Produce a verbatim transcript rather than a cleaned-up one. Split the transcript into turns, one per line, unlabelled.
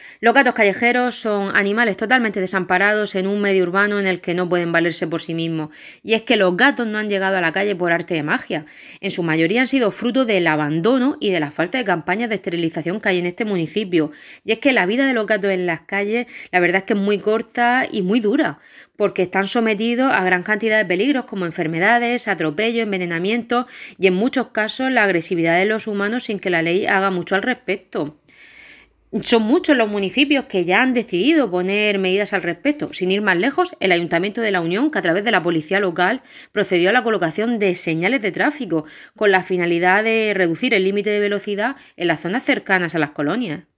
Los gatos callejeros son animales totalmente desamparados en un medio urbano en el que no pueden valerse por sí mismos. Y es que los gatos no han llegado a la calle por arte de magia. En su mayoría han sido fruto del abandono y de la falta de campañas de esterilización que hay en este municipio. Y es que la vida de los gatos en las calles, la verdad es que es muy corta y muy dura, porque están sometidos a gran cantidad de peligros como enfermedades, atropellos, envenenamientos y en muchos casos la agresividad de los humanos sin que la ley haga mucho al respecto. Son muchos los municipios que ya han decidido poner medidas al respecto. Sin ir más lejos, el Ayuntamiento de La Unión, que a través de la policía local procedió a la colocación de señales de tráfico con la finalidad de reducir el límite de velocidad en las zonas cercanas a las colonias.